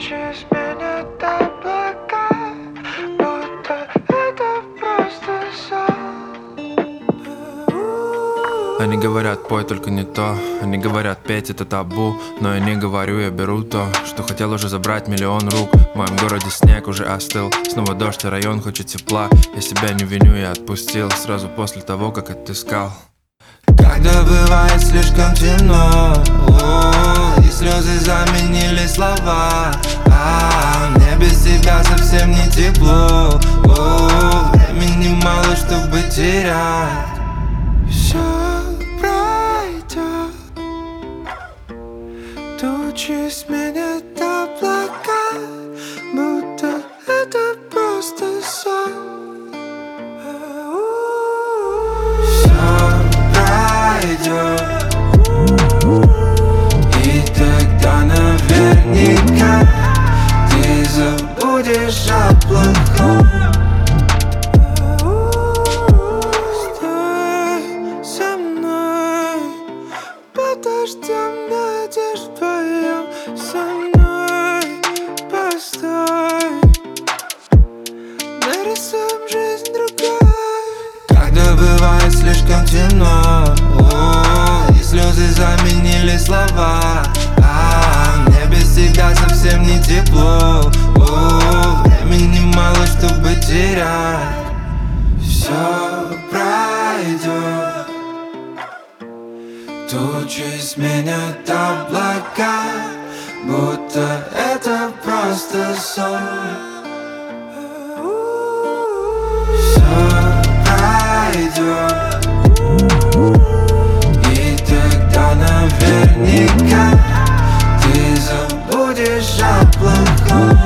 Тучи сменят облака, будто это просто сон. Они говорят, пой, только не то. Они говорят, петь это табу. Но я не говорю, я беру то, что хотел уже забрать миллион рук. В моем городе снег уже остыл. Снова дождь, и район хочет тепла. Я себя не виню, я отпустил сразу после того, как отыскал. Когда бывает слишком темно, и слезы заменили слова, мне без тебя совсем не тепло. Времени мало, чтобы терять. Все пройдет, тучи сменят облака, будто это просто сон. Все пройдет, и тогда наверняка ты забудешь о плохом. Подождем, надежд вдвоем. Со мной постой, нарисуем жизнь другой. Когда бывает слишком темно, и слезы заменили слова, мне без тебя совсем не тепло. Времени мало, чтобы терять. Все пройдет, тучи сменят облака, будто это просто сон. Все пройдет, и тогда наверняка ты забудешь о плохом.